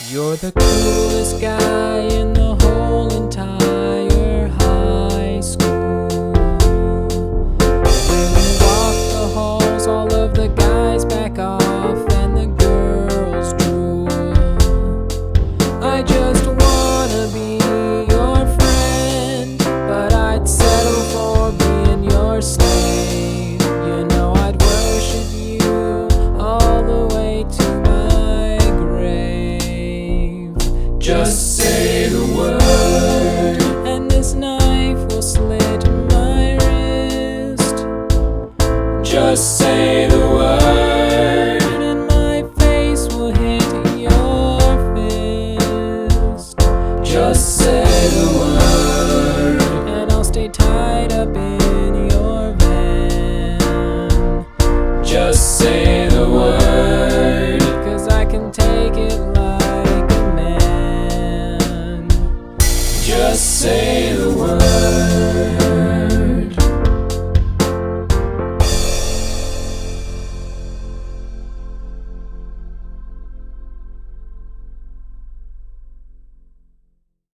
You're the coolest guy in the whole entire high school. When you walk the halls, all of the guys back off and the girls drool. I just wanna be your friend, but I'd settle for being your slave. You know I'd worship you all the way to my grave. Just say the word, and this knife will slit my wrist. Just say the word, and my face will hit your fist. Just say the word, and I'll stay tied up in your van. Just say the word, 'cause I can take it like a man. Just say the word.